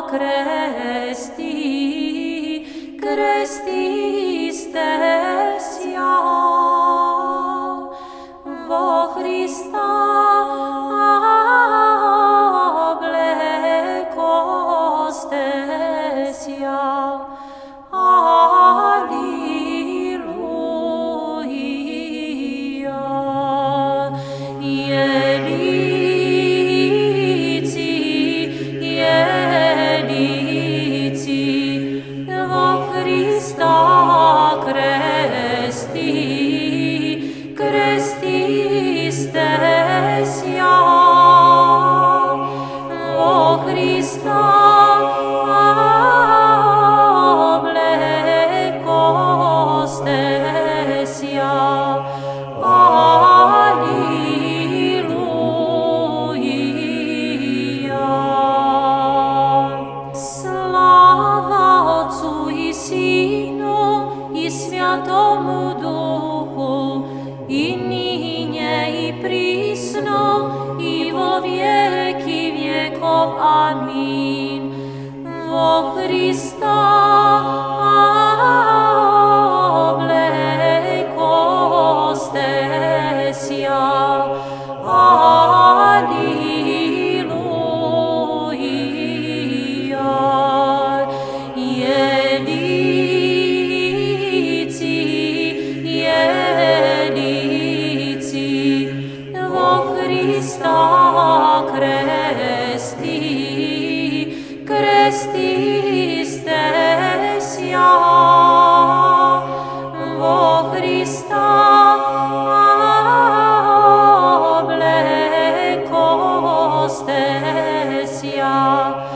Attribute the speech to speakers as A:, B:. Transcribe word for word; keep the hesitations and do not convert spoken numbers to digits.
A: cresti, crestistesia, vo Christa oblecostesia. Alleluia. Ielici, ielici, vo Christa cresti, crestistesia, vo Christa oblecostesia. Alleluia. Slava Otcu i Synu i Świętemu Duchu, i nynie i prisno, i vo wieki wieków. Amin. Vo Christa oblecostesia. Alleluia. Ielici, ielici, vo Christa cresti, crestistesia, vo Christa oblecostesia.